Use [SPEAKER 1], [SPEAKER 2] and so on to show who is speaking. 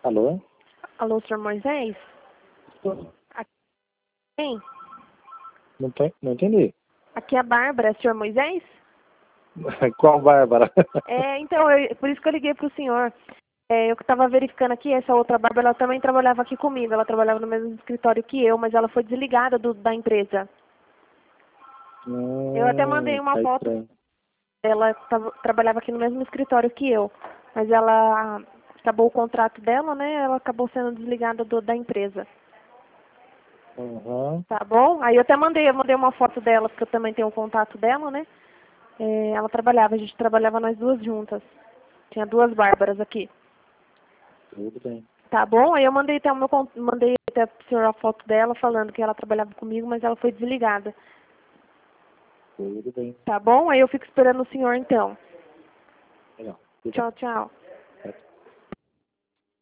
[SPEAKER 1] Alô?
[SPEAKER 2] Alô, senhor Moisés? Aqui, quem?
[SPEAKER 1] Não entendi.
[SPEAKER 2] Aqui é a Bárbara, senhor Moisés?
[SPEAKER 1] Qual Bárbara?
[SPEAKER 2] Então, por isso que eu liguei para o senhor. Eu estava verificando aqui, essa outra Bárbara, ela também trabalhava aqui comigo. Ela trabalhava no mesmo escritório que eu, mas ela foi desligada da empresa. Eu até mandei uma
[SPEAKER 1] Tá
[SPEAKER 2] foto.
[SPEAKER 1] estranho.
[SPEAKER 2] Ela trabalhava aqui no mesmo escritório que eu, mas ela acabou o contrato dela, né? Ela acabou sendo desligada da empresa.
[SPEAKER 1] Uhum.
[SPEAKER 2] Tá bom? Aí eu mandei uma foto dela, porque eu também tenho o contato dela, né? Ela trabalhava, a gente trabalhava nós duas juntas. Tinha duas Bárbaras aqui.
[SPEAKER 1] Tudo bem.
[SPEAKER 2] Tá bom? Aí eu mandei mandei até pro senhor a foto dela falando que ela trabalhava comigo, mas ela foi desligada.
[SPEAKER 1] Tudo bem.
[SPEAKER 2] Tá bom? Aí eu fico esperando o senhor então.
[SPEAKER 1] Legal. Tudo bem.
[SPEAKER 2] Tchau, tchau.